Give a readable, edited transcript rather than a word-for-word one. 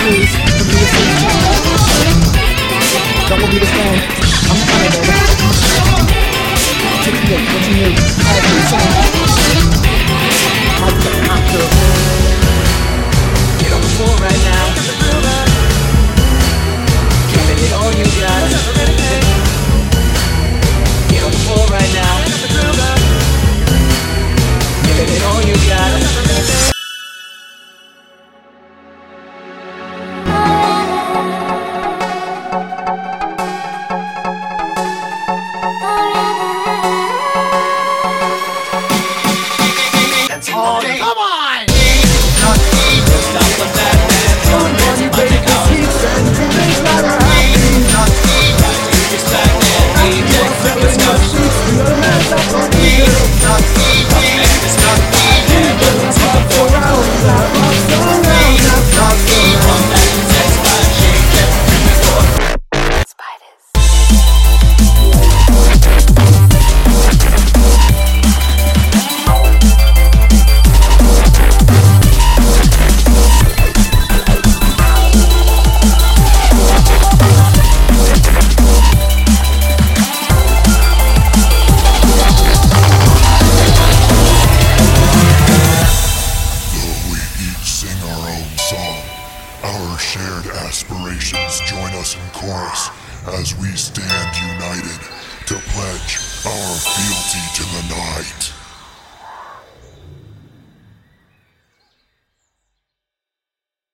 news. Double beat is gone. I'm coming, baby. Take a look, what you need. Everything. How's the after? Get on the floor right now. Giving it all you got. Get on the floor right now. Giving it all you got. Our shared aspirations join us in chorus as we stand united to pledge our fealty to the night.